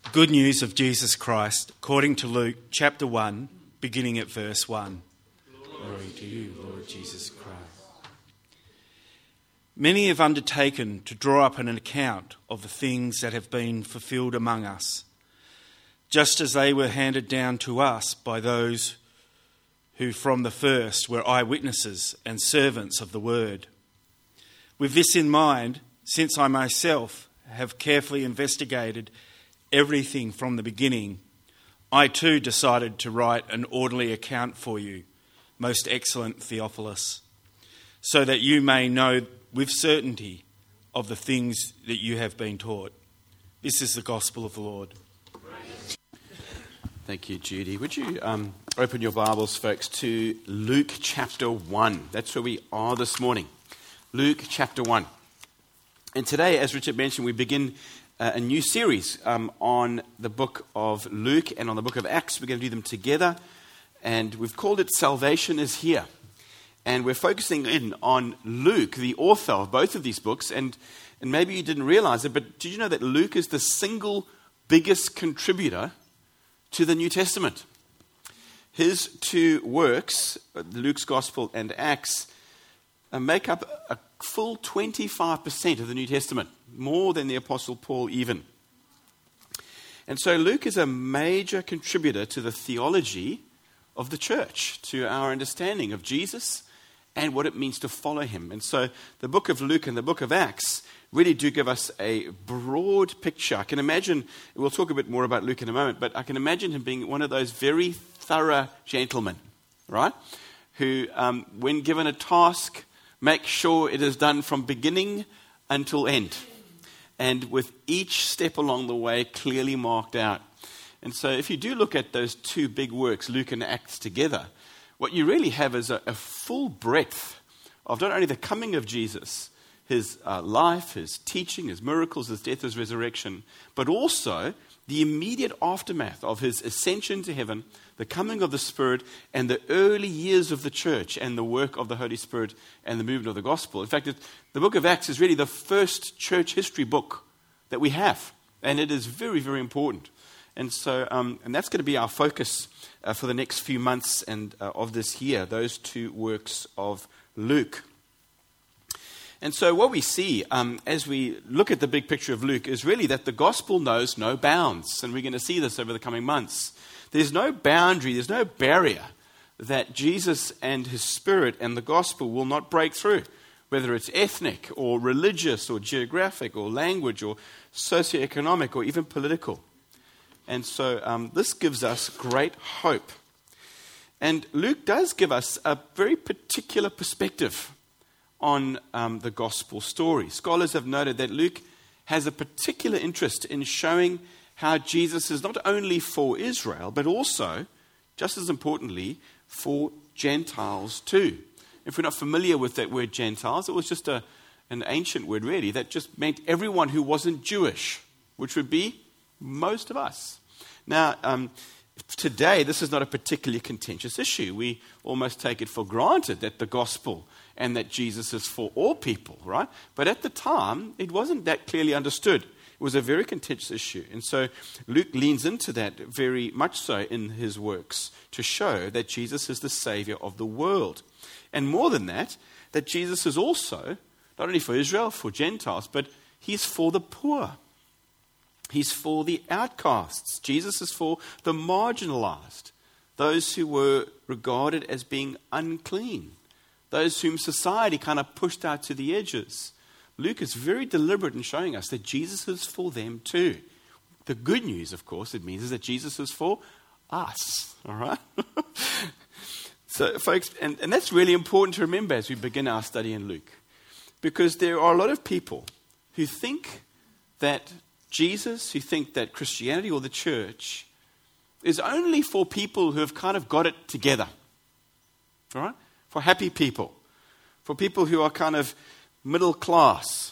Good news of Jesus Christ, according to Luke chapter 1, beginning at verse 1. Glory to you, Lord Jesus Christ. Many have undertaken to draw up an account of the things that have been fulfilled among us, just as they were handed down to us by those who from the first were eyewitnesses and servants of the word. With this in mind, since I myself have carefully investigated everything from the beginning, I too decided to write an orderly account for you, most excellent Theophilus, so that you may know with certainty of the things that you have been taught. This is the gospel of the Lord. Thank you, Judy. Would you open your Bibles, folks, to Luke chapter 1. That's where we are this morning. Luke chapter 1. And today, as Richard mentioned, we begin a new series on the book of Luke and on the book of Acts. We're going to do them together, and we've called it Salvation is Here. And we're focusing in on Luke, the author of both of these books, and maybe you didn't realize it, but did you know that Luke is the single biggest contributor to the New Testament? His two works, Luke's Gospel and Acts, make up a full 25% of the New Testament, more than the Apostle Paul even. And so Luke is a major contributor to the theology of the church, to our understanding of Jesus and what it means to follow him. And so the book of Luke and the book of Acts really do give us a broad picture. I can imagine, we'll talk a bit more about Luke in a moment, but I can imagine him being one of those very thorough gentlemen, right? Who, when given a task, make sure it is done from beginning until end, and with each step along the way clearly marked out. And so if you do look at those two big works, Luke and Acts together, what you really have is a full breadth of not only the coming of Jesus, his life, his teaching, his miracles, his death, his resurrection, but also the immediate aftermath of his ascension to heaven, the coming of the Spirit, and the early years of the church and the work of the Holy Spirit and the movement of the gospel. In fact, the book of Acts is really the first church history book that we have, and it is very, very important. And so, and that's going to be our focus for the next few months and of this year, those two works of Luke. And so what we see as we look at the big picture of Luke is really that the gospel knows no bounds. And we're going to see this over the coming months. There's no boundary, there's no barrier that Jesus and his Spirit and the gospel will not break through, whether it's ethnic or religious or geographic or language or socioeconomic or even political. And so this gives us great hope. And Luke does give us a very particular perspective on the gospel story. Scholars have noted that Luke has a particular interest in showing how Jesus is not only for Israel, but also, just as importantly, for Gentiles too. If we're not familiar with that word Gentiles, it was just an ancient word really that just meant everyone who wasn't Jewish, which would be most of us. Now, today, this is not a particularly contentious issue. We almost take it for granted that the gospel and that Jesus is for all people, right? But at the time, it wasn't that clearly understood. It was a very contentious issue. And so Luke leans into that very much so in his works to show that Jesus is the Savior of the world. And more than that Jesus is also, not only for Israel, for Gentiles, but he's for the poor. He's for the outcasts. Jesus is for the marginalized, those who were regarded as being unclean, those whom society kind of pushed out to the edges. Luke is very deliberate in showing us that Jesus is for them too. The good news, of course, it means is that Jesus is for us, all right? So, folks, and that's really important to remember as we begin our study in Luke, because there are a lot of people who think that Jesus, who think that Christianity or the church is only for people who have kind of got it together, all right? For happy people, for people who are kind of middle class.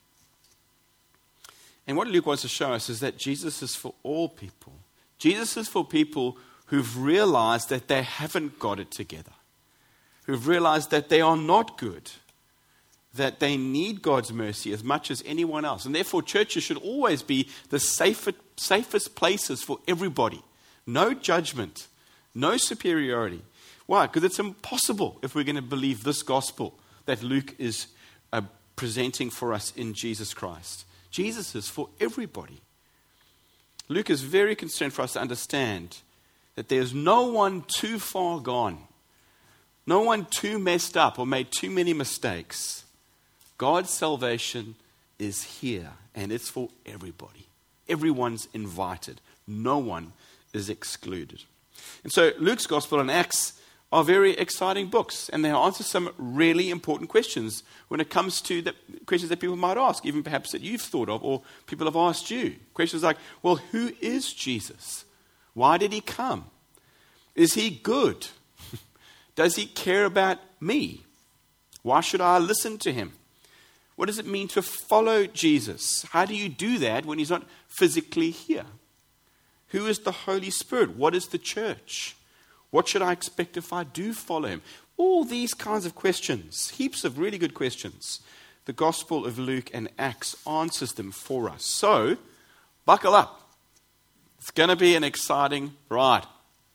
And what Luke wants to show us is that Jesus is for all people. Jesus is for people who've realized that they haven't got it together, who've realized that they are not good, that they need God's mercy as much as anyone else. And therefore, churches should always be the safest places for everybody. No judgment, no superiority. Why? Because it's impossible if we're going to believe this gospel that Luke is presenting for us in Jesus Christ. Jesus is for everybody. Luke is very concerned for us to understand that there's no one too far gone, no one too messed up or made too many mistakes. God's salvation is here, and it's for everybody. Everyone's invited. No one is excluded. And so Luke's Gospel and Acts are very exciting books, and they answer some really important questions when it comes to the questions that people might ask, even perhaps that you've thought of or people have asked you. Questions like, well, who is Jesus? Why did he come? Is he good? Does he care about me? Why should I listen to him? What does it mean to follow Jesus? How do you do that when he's not physically here? Who is the Holy Spirit? What is the church? What should I expect if I do follow him? All these kinds of questions, heaps of really good questions. The Gospel of Luke and Acts answers them for us. So, buckle up. It's going to be an exciting ride.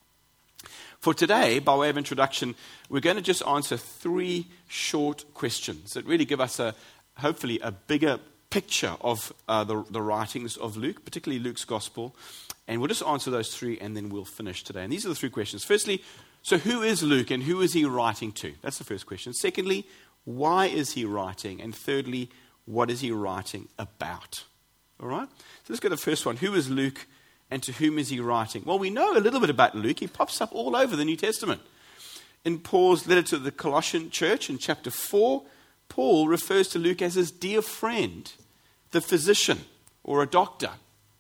For today, by way of introduction, we're going to just answer 3 short questions that really give us hopefully a bigger picture of the writings of Luke, particularly Luke's Gospel. And we'll just answer those 3 and then we'll finish today. And these are the 3 questions. Firstly, so who is Luke and who is he writing to? That's the first question. Secondly, why is he writing? And thirdly, what is he writing about? All right? So let's go to the first one. Who is Luke and to whom is he writing? Well, we know a little bit about Luke. He pops up all over the New Testament. In Paul's letter to the Colossian church in chapter 4, Paul refers to Luke as his dear friend, the physician or a doctor.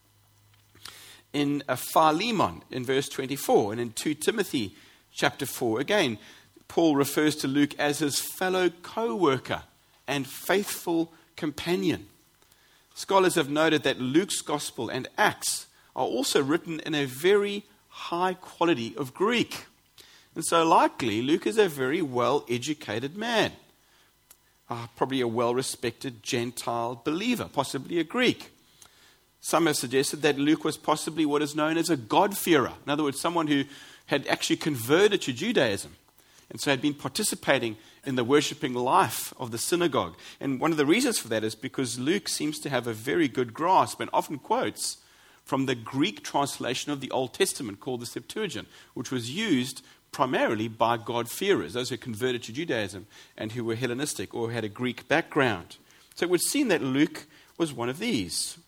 In Philemon in verse 24 and in 2 Timothy chapter 4, again, Paul refers to Luke as his fellow co-worker and faithful companion. Scholars have noted that Luke's Gospel and Acts are also written in a very high quality of Greek. And so likely Luke is a very well-educated man, probably a well-respected Gentile believer, possibly a Greek. Some have suggested that Luke was possibly what is known as a God-fearer. In other words, someone who had actually converted to Judaism and so had been participating in the worshipping life of the synagogue. And one of the reasons for that is because Luke seems to have a very good grasp and often quotes from the Greek translation of the Old Testament called the Septuagint, which was used primarily by God-fearers, those who converted to Judaism and who were Hellenistic or had a Greek background. So it would seem that Luke was one of these.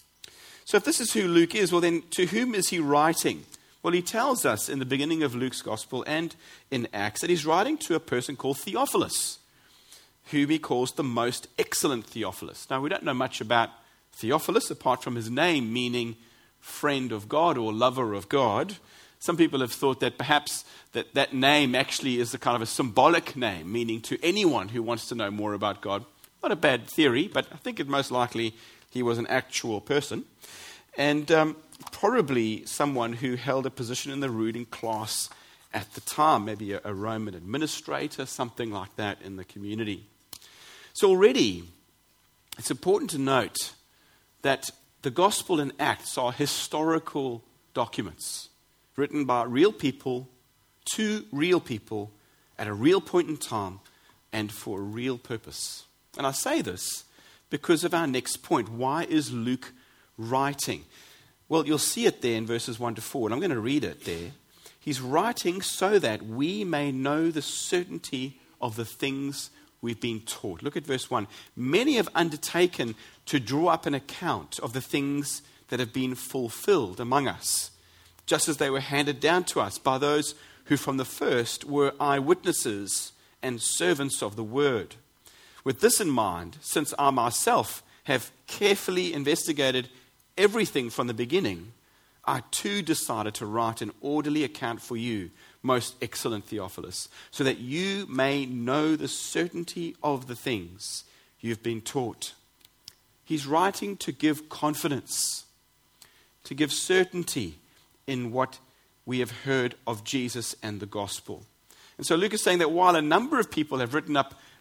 So if this is who Luke is, well then to whom is he writing? Well, he tells us in the beginning of Luke's Gospel and in Acts that he's writing to a person called Theophilus, whom he calls the most excellent Theophilus. Now, we don't know much about Theophilus apart from his name meaning friend of God or lover of God. Some people have thought that perhaps that name actually is a kind of a symbolic name, meaning to anyone who wants to know more about God. Not a bad theory, but I think it most likely he was an actual person. And probably someone who held a position in the ruling class at the time, maybe a Roman administrator, something like that in the community. So already, it's important to note that the Gospel and Acts are historical documents written by real people to real people at a real point in time and for a real purpose. And I say this because of our next point. Why is Luke writing? Well, you'll see it there in verses 1 to 4, and I'm going to read it there. He's writing so that we may know the certainty of the things we've been taught. Look at verse 1. Many have undertaken to draw up an account of the things that have been fulfilled among us, just as they were handed down to us by those who from the first were eyewitnesses and servants of the word. With this in mind, since I myself have carefully investigated everything from the beginning, I too decided to write an orderly account for you, most excellent Theophilus, so that you may know the certainty of the things you've been taught. He's writing to give confidence, to give certainty in what we have heard of Jesus and the gospel. And so Luke is saying that while a number of people have written up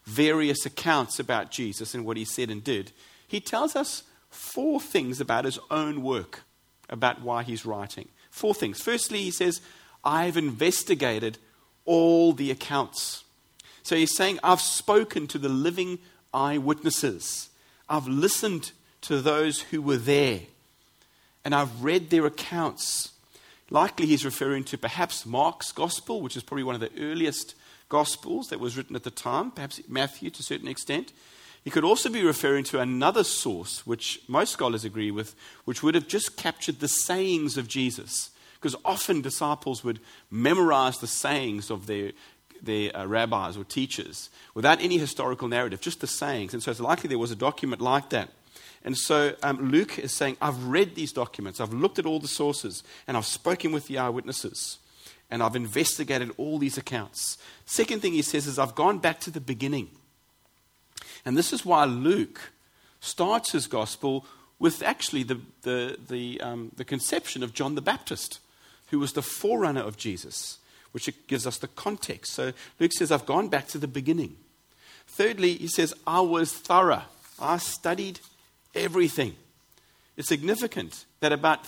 various accounts about Jesus and what he said and did, he tells us 4 things about his own work, about why he's writing. 4 things. Firstly, he says, I've investigated all the accounts. So he's saying, I've spoken to the living eyewitnesses. I've listened to those who were there. And I've read their accounts. Likely he's referring to perhaps Mark's gospel, which is probably one of the earliest gospels that was written at the time, perhaps Matthew to a certain extent. He could also be referring to another source, which most scholars agree with, which would have just captured the sayings of Jesus. Because often disciples would memorize the sayings of their rabbis or teachers without any historical narrative, just the sayings. And so it's likely there was a document like that. And so Luke is saying, I've read these documents, I've looked at all the sources, and I've spoken with the eyewitnesses, and I've investigated all these accounts. Second thing he says is, I've gone back to the beginning. And this is why Luke starts his gospel with actually the conception of John the Baptist, who was the forerunner of Jesus, which gives us the context. So Luke says, I've gone back to the beginning. Thirdly, he says, I was thorough. I studied everything. It's significant that about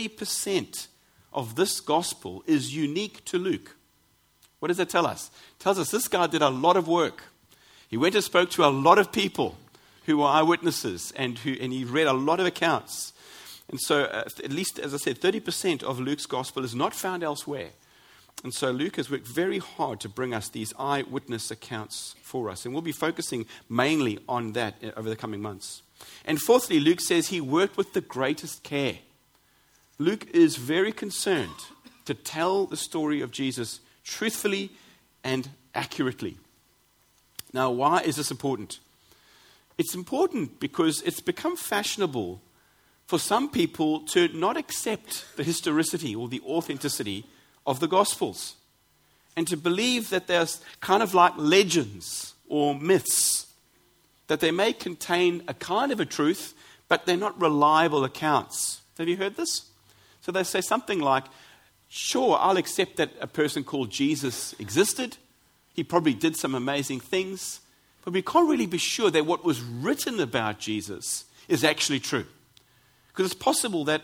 30% of this gospel is unique to Luke. What does that tell us? It tells us this guy did a lot of work. He went and spoke to a lot of people who were eyewitnesses, and he read a lot of accounts. And so, at least, as I said, 30% of Luke's gospel is not found elsewhere. And so Luke has worked very hard to bring us these eyewitness accounts for us. And we'll be focusing mainly on that over the coming months. And fourthly, Luke says he worked with the greatest care. Luke is very concerned to tell the story of Jesus truthfully and accurately. Now, why is this important? It's important because it's become fashionable for some people to not accept the historicity or the authenticity of the Gospels, and to believe that there's kind of like legends or myths, that they may contain a kind of a truth, but they're not reliable accounts. Have you heard this? So they say something like, sure, I'll accept that a person called Jesus existed. He probably did some amazing things, but we can't really be sure that what was written about Jesus is actually true. Because it's possible that,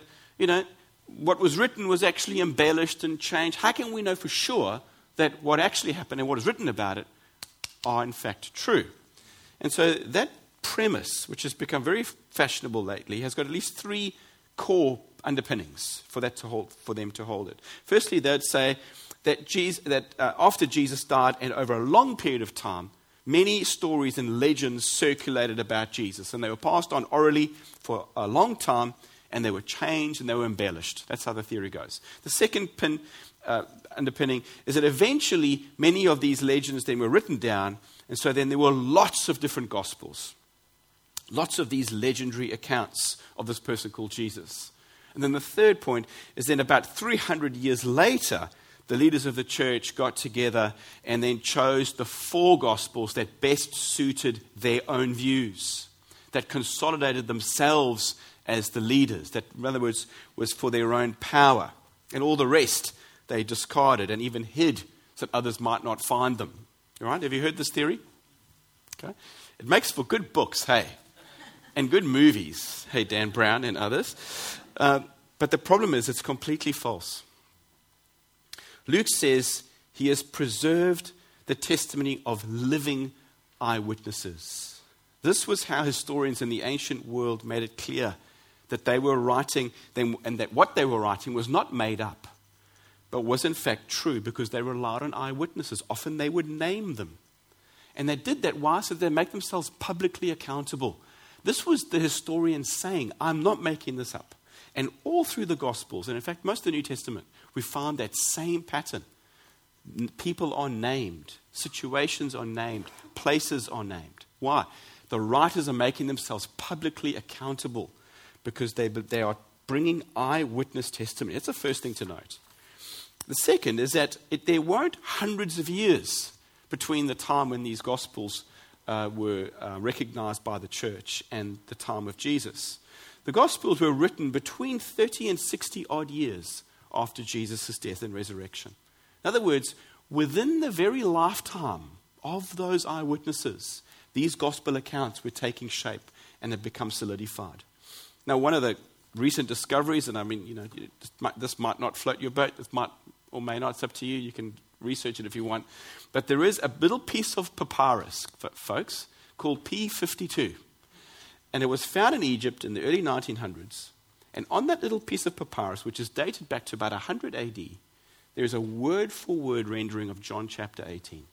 what was written was actually embellished and changed. How can we know for sure that what actually happened and what is written about it are in fact true? And so that premise, which has become very fashionable lately, has got at least 3 core underpinnings for them to hold it. Firstly, they'd say that after Jesus died and over a long period of time, many stories and legends circulated about Jesus, and they were passed on orally for a long time, and they were changed and they were embellished. That's how the theory goes. The second underpinning is that eventually many of these legends then were written down, and so then there were lots of different gospels, lots of these legendary accounts of this person called Jesus. And then the third point is then about 300 years later, the leaders of the church got together and then chose the 4 gospels that best suited their own views, that consolidated themselves as the leaders, that in other words was for their own power. And all the rest they discarded and even hid so that others might not find them. All right? Have you heard this theory? Okay. It makes for good books, hey, and good movies, hey, Dan Brown and others. But the problem is it's completely false. Luke says he has preserved the testimony of living eyewitnesses. This was how historians in the ancient world made it clear that they were writing, and that what they were writing was not made up, but was in fact true because they relied on eyewitnesses. Often they would name them. And they did that. Why? So they make themselves publicly accountable. This was the historian saying, I'm not making this up. And all through the Gospels, and in fact most of the New Testament, we found that same pattern. People are named, situations are named, places are named. Why? The writers are making themselves publicly accountable because they are bringing eyewitness testimony. That's the first thing to note. The second is that there weren't hundreds of years between the time when these Gospels were recognized by the church and the time of Jesus. The Gospels were written between 30 and 60 odd years after Jesus' death and resurrection. In other words, within the very lifetime of those eyewitnesses these gospel accounts were taking shape and had become solidified. Now, one of the recent discoveries, and I mean, this might not float your boat, this might or may not, it's up to you, you can research it if you want, but there is a little piece of papyrus, folks, called P52. And it was found in Egypt in the early 1900s. And on that little piece of papyrus, which is dated back to about 100 AD, there is a word-for-word rendering of John chapter 18.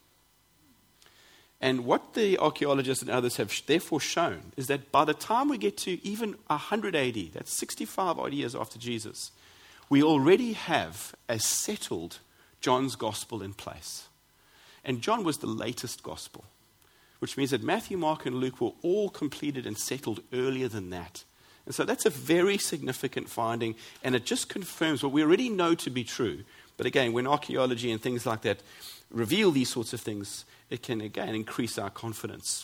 And what the archaeologists and others have therefore shown is that by the time we get to even 100 AD, that's 65 odd years after Jesus, we already have a settled John's gospel in place. And John was the latest gospel, which means that Matthew, Mark, and Luke were all completed and settled earlier than that. And so that's a very significant finding, and it just confirms what we already know to be true. But again, when archaeology and things like that reveal these sorts of things, it can, again, increase our confidence.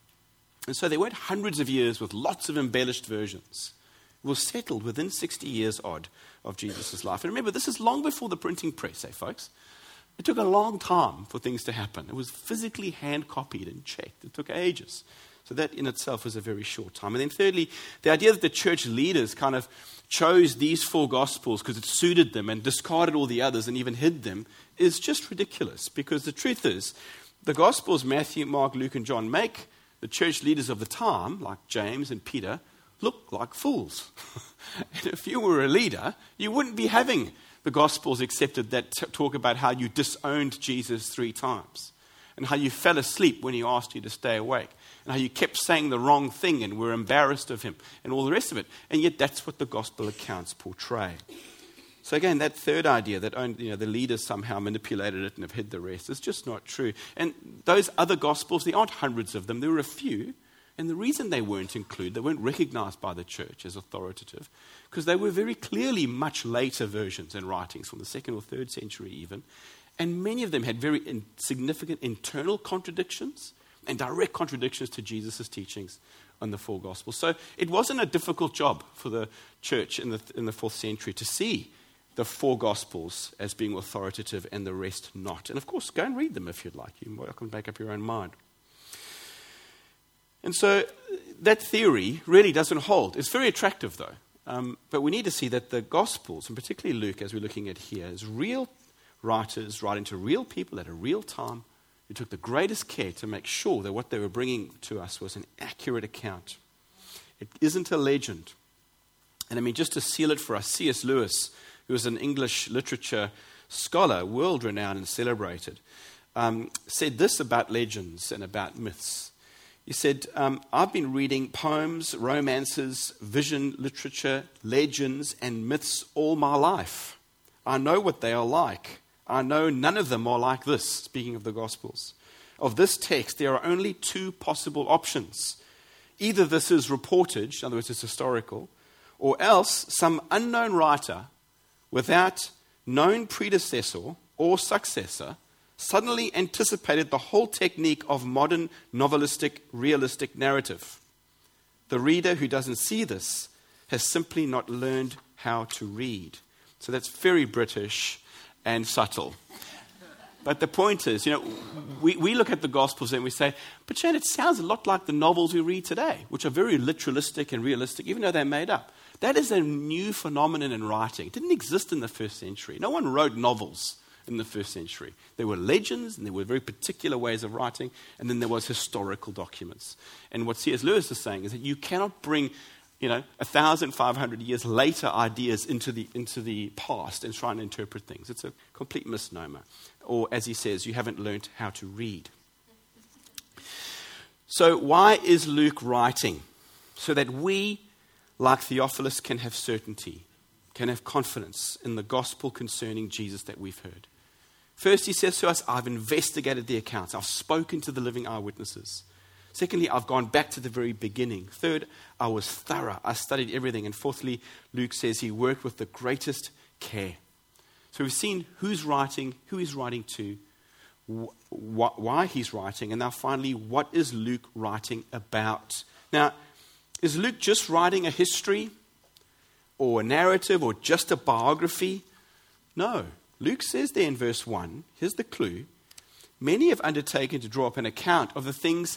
And so there weren't hundreds of years with lots of embellished versions. It was settled within 60 years odd of Jesus' life. And remember, this is long before the printing press, folks? It took a long time for things to happen. It was physically hand-copied and checked. It took ages. So that in itself was a very short time. And then thirdly, the idea that the church leaders kind of chose these four gospels because it suited them and discarded all the others and even hid them is just ridiculous. Because the truth is, the gospels, Matthew, Mark, Luke, and John, make the church leaders of the time, like James and Peter, look like fools. And if you were a leader, you wouldn't be having the gospels accepted that talk about how you disowned Jesus 3 times and how you fell asleep when he asked you to stay awake and how you kept saying the wrong thing and were embarrassed of him and all the rest of it. And yet that's what the gospel accounts portray. So again, that third idea that the leaders somehow manipulated it and have hid the rest is just not true. And those other gospels, there aren't hundreds of them. There were a few. And the reason they weren't included, they weren't recognized by the church as authoritative, because they were very clearly much later versions and writings from the 2nd or 3rd century even. And many of them had very significant internal contradictions and direct contradictions to Jesus' teachings on the four Gospels. So it wasn't a difficult job for the church in the 4th century to see the four Gospels as being authoritative and the rest not. And of course, go and read them if you'd like. You can make up your own mind. And so that theory really doesn't hold. It's very attractive, though. But we need to see that the Gospels, and particularly Luke, as we're looking at here, is real writers writing to real people at a real time who took the greatest care to make sure that what they were bringing to us was an accurate account. It isn't a legend. And I mean, just to seal it for us, C.S. Lewis, who was an English literature scholar, world-renowned and celebrated, said this about legends and about myths. He said, I've been reading poems, romances, vision, literature, legends, and myths all my life. I know what they are like. I know none of them are like this, speaking of the Gospels. Of this text, there are only 2 possible options. Either this is reportage, in other words, it's historical, or else some unknown writer without known predecessor or successor suddenly anticipated the whole technique of modern novelistic, realistic narrative. The reader who doesn't see this has simply not learned how to read. So that's very British and subtle. But the point is, we look at the Gospels and we say, but Shane, it sounds a lot like the novels we read today, which are very literalistic and realistic, even though they're made up. That is a new phenomenon in writing. It didn't exist in the 1st century. No one wrote novels in the 1st century. There were legends, and there were very particular ways of writing, and then there was historical documents. And what C.S. Lewis is saying is that you cannot bring, 1,500 years later ideas into the past and try and interpret things. It's a complete misnomer. Or, as he says, you haven't learned how to read. So why is Luke writing? So that we, like Theophilus, can have certainty, can have confidence in the gospel concerning Jesus that we've heard. First, he says to us, I've investigated the accounts. I've spoken to the living eyewitnesses. Secondly, I've gone back to the very beginning. Third, I was thorough. I studied everything. And fourthly, Luke says he worked with the greatest care. So we've seen who's writing, who he's writing to, why he's writing, and now finally, what is Luke writing about? Now, is Luke just writing a history or a narrative or just a biography? No. Luke says there in verse 1, here's the clue, many have undertaken to draw up an account of the things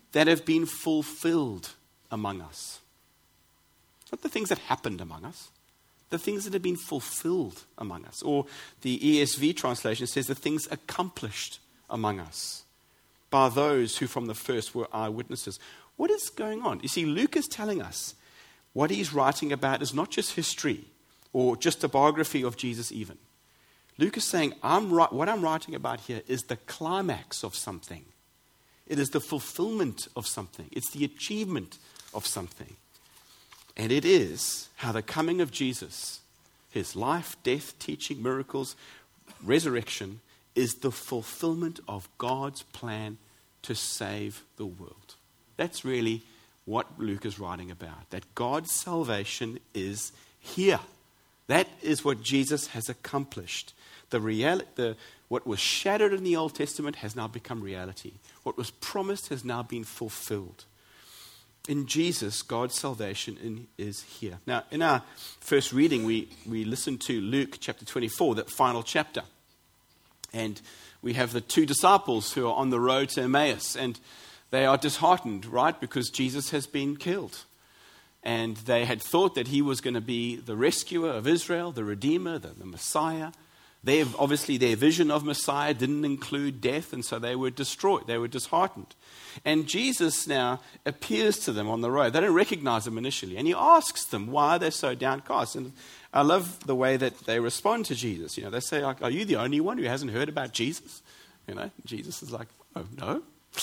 that have been fulfilled among us. Not the things that happened among us, the things that have been fulfilled among us. Or the ESV translation says the things accomplished among us by those who from the first were eyewitnesses. What is going on? You see, Luke is telling us what he's writing about is not just history or just a biography of Jesus even. Luke is saying, what I'm writing about here is the climax of something. It is the fulfillment of something. It's the achievement of something. And it is how the coming of Jesus, his life, death, teaching, miracles, resurrection, is the fulfillment of God's plan to save the world. That's really what Luke is writing about, that God's salvation is here. That is what Jesus has accomplished. What was shadowed in the Old Testament has now become reality. What was promised has now been fulfilled. In Jesus, God's salvation is here. Now, in our first reading, we listened to Luke chapter 24, that final chapter. And we have the two disciples who are on the road to Emmaus. And they are disheartened, right? Because Jesus has been killed. And they had thought that he was going to be the rescuer of Israel, the Redeemer, the Messiah. Obviously, their vision of Messiah didn't include death, and so they were destroyed. They were disheartened. And Jesus now appears to them on the road. They don't recognize him initially. And he asks them why they're so downcast. And I love the way that they respond to Jesus. They say, are you the only one who hasn't heard about Jesus? Jesus is like, oh, no.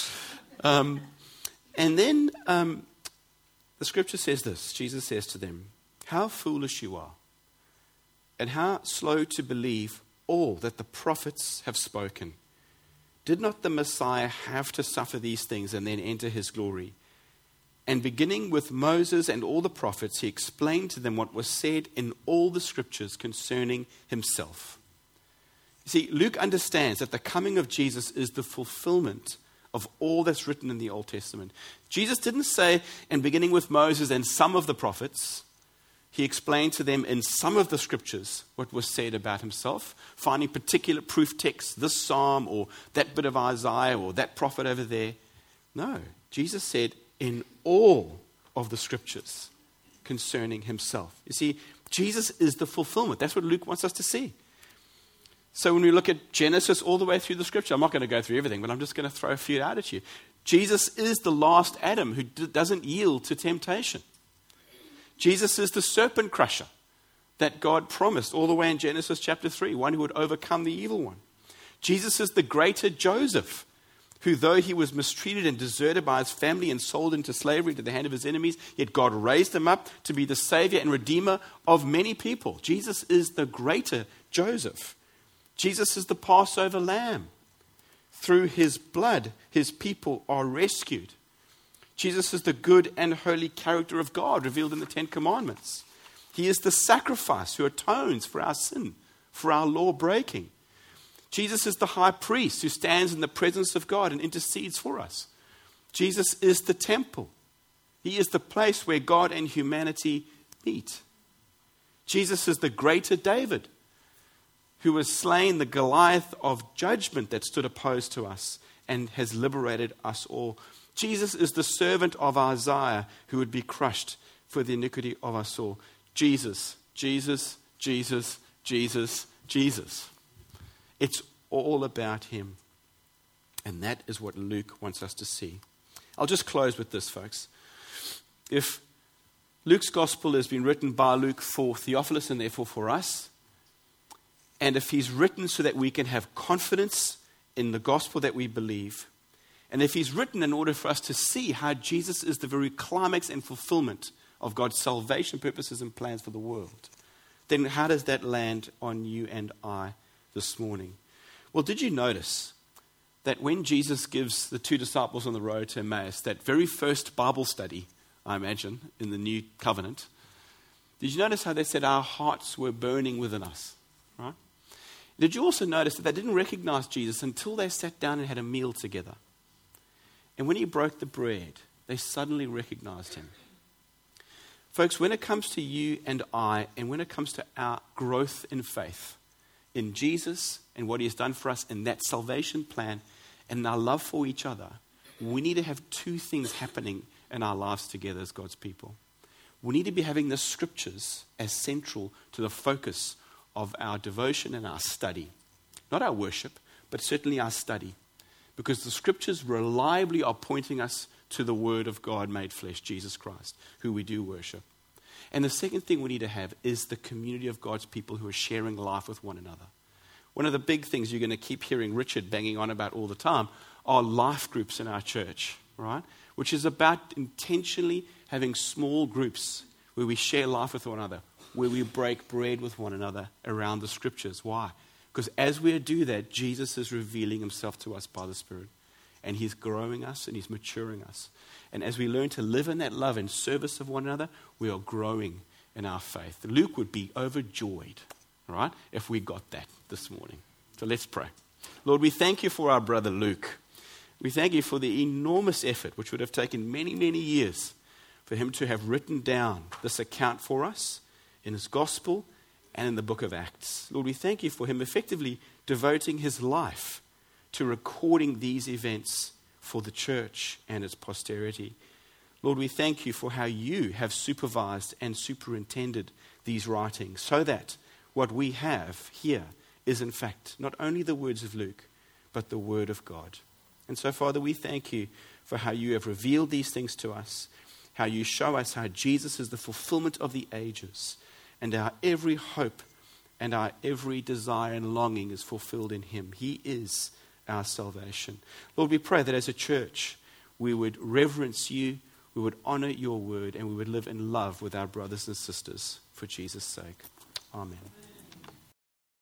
And then the scripture says this. Jesus says to them, how foolish you are, and how slow to believe all that the prophets have spoken. Did not the Messiah have to suffer these things and then enter his glory? And beginning with Moses and all the prophets, he explained to them what was said in all the scriptures concerning himself. You see, Luke understands that the coming of Jesus is the fulfillment of all that's written in the Old Testament. Jesus didn't say, and beginning with Moses and some of the prophets. He explained to them in some of the scriptures what was said about himself, finding particular proof texts, this psalm or that bit of Isaiah or that prophet over there. No, Jesus said in all of the scriptures concerning himself. You see, Jesus is the fulfillment. That's what Luke wants us to see. So when we look at Genesis all the way through the scripture, I'm not going to go through everything, but I'm just going to throw a few out at you. Jesus is the last Adam who doesn't yield to temptation. Jesus is the serpent crusher that God promised all the way in Genesis chapter 3, one who would overcome the evil one. Jesus is the greater Joseph, who though he was mistreated and deserted by his family and sold into slavery to the hand of his enemies, yet God raised him up to be the Savior and Redeemer of many people. Jesus is the greater Joseph. Jesus is the Passover lamb. Through his blood, his people are rescued. Jesus is the good and holy character of God revealed in the Ten Commandments. He is the sacrifice who atones for our sin, for our law breaking. Jesus is the high priest who stands in the presence of God and intercedes for us. Jesus is the temple. He is the place where God and humanity meet. Jesus is the greater David, who has slain the Goliath of judgment that stood opposed to us and has liberated us all. Jesus is the servant of Isaiah who would be crushed for the iniquity of us all. Jesus, Jesus, Jesus, Jesus, Jesus. It's all about him. And that is what Luke wants us to see. I'll just close with this, folks. If Luke's gospel has been written by Luke for Theophilus and therefore for us, and if he's written so that we can have confidence in the gospel that we believe, and if he's written in order for us to see how Jesus is the very climax and fulfillment of God's salvation purposes and plans for the world, then how does that land on you and I this morning? Well, did you notice that when Jesus gives the two disciples on the road to Emmaus, that very first Bible study, I imagine, in the New Covenant, did you notice how they said our hearts were burning within us, right? Did you also notice that they didn't recognize Jesus until they sat down and had a meal together? And when he broke the bread, they suddenly recognized him. Folks, when it comes to you and I, and when it comes to our growth in faith in Jesus and what he has done for us in that salvation plan and our love for each other, we need to have two things happening in our lives together as God's people. We need to be having the scriptures as central to the focus of our devotion and our study. Not our worship, but certainly our study. Because the scriptures reliably are pointing us to the Word of God made flesh, Jesus Christ, who we do worship. And the second thing we need to have is the community of God's people who are sharing life with one another. One of the big things you're going to keep hearing Richard banging on about all the time are life groups in our church, right? Which is about intentionally having small groups where we share life with one another, where we break bread with one another around the scriptures. Why? Because as we do that, Jesus is revealing himself to us by the Spirit. And he's growing us and he's maturing us. And as we learn to live in that love and service of one another, we are growing in our faith. Luke would be overjoyed, right, if we got that this morning. So let's pray. Lord, we thank you for our brother Luke. We thank you for the enormous effort, which would have taken many, many years, for him to have written down this account for us in his gospel and in the book of Acts. Lord, we thank you for him effectively devoting his life to recording these events for the church and its posterity. Lord, we thank you for how you have supervised and superintended these writings so that what we have here is in fact not only the words of Luke, but the word of God. And so, Father, we thank you for how you have revealed these things to us, how you show us how Jesus is the fulfillment of the ages, and our every hope and our every desire and longing is fulfilled in him. He is our salvation. Lord, we pray that as a church, we would reverence you, we would honor your word, and we would live in love with our brothers and sisters for Jesus' sake. Amen.